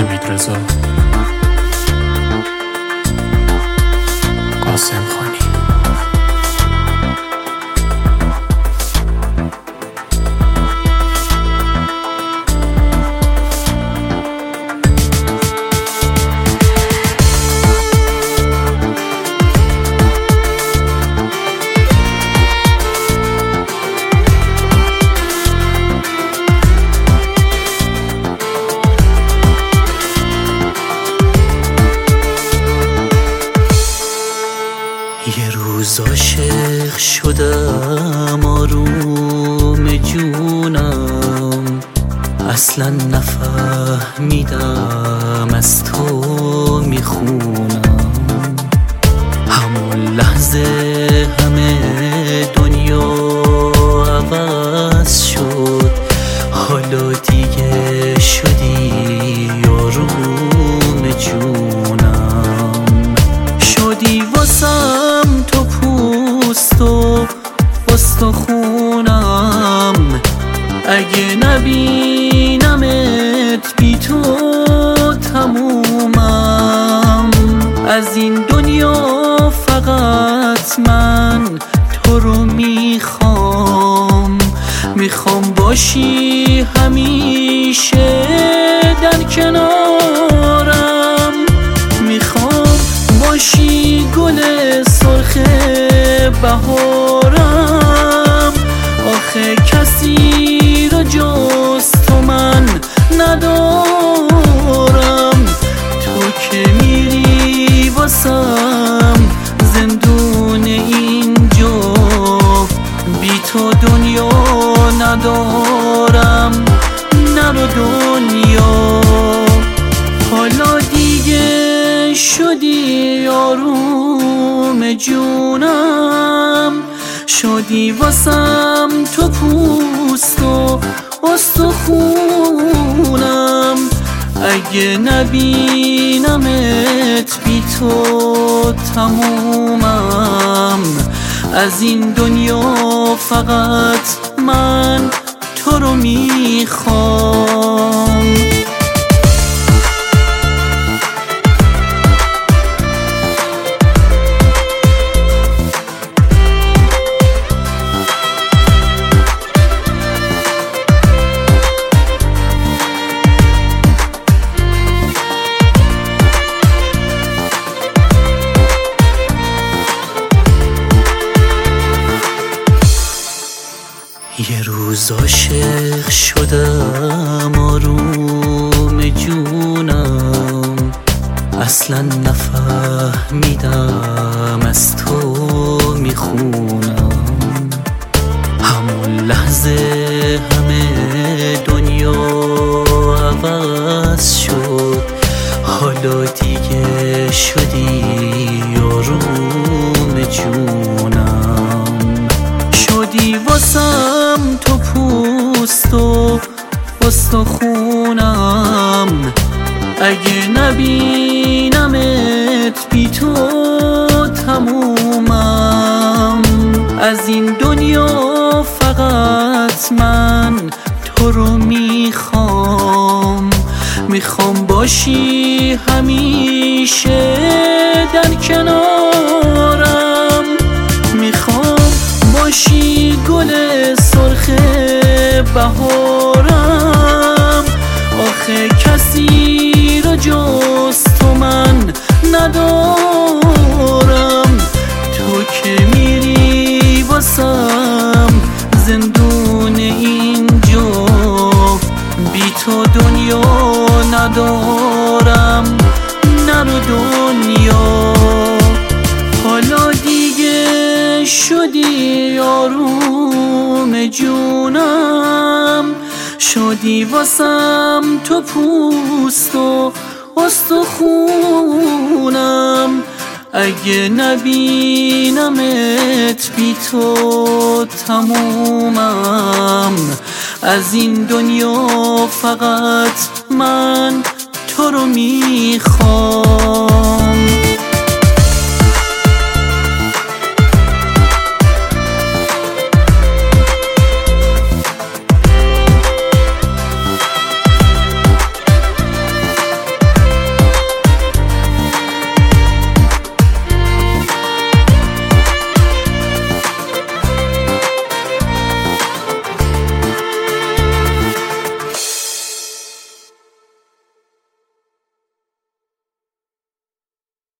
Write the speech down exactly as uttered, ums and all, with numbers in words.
حمیدرضا قاسمخانی. یه روز عاشق شدم آروم جونم، اصلا نفهمیدم از تو میخونم. همون لحظه همه دنیا عوض شد، حالا دیگه شدی آروم جونم. شدی واسم تو پوست و استخونم، اگه نبینمت بی تو تمومم. از این دنیا فقط من تو رو میخوام، میخوام باشی همیشه در کنارم. میخوام باشی گل سرخ بهارم، آخه کسی رو جز تو من ندارم. تو که میری واسم زندون اینجا، بی تو دنیا ندارم، نرو دنیا. حالا دیگه شدی آروم جونم، شدی واسم تو پوست و استخونم. اگه نبینمت بی تو تمومم. از این دنیا فقط من تو رو میخوام. یه روز عاشق شدم آروم جونم، اصلا نفهمیدم از تو میخونم. همون لحظه همه دنیا عوض شد، حالا دیگه شدی آروم جونم. شدی واسم تو پوست و استخونم، اگه نبینمت بی تو تمومم. از این دنیا فقط من تو رو میخوام، میخوام باشی همیشه در کنارم. میخوام باشی گل سرخ بهارم، آخه کسی رو جز تو من ندارم. تو که میری واسم زندون اینجا، بی تو دنیا ندارم، نرو دنیا. حالا دیگه شدی آروم جونم، شدی واسم تو پوست و استخونم. اگه نبینمت بی تو تمومم. از این دنیا فقط من تو رو میخوام.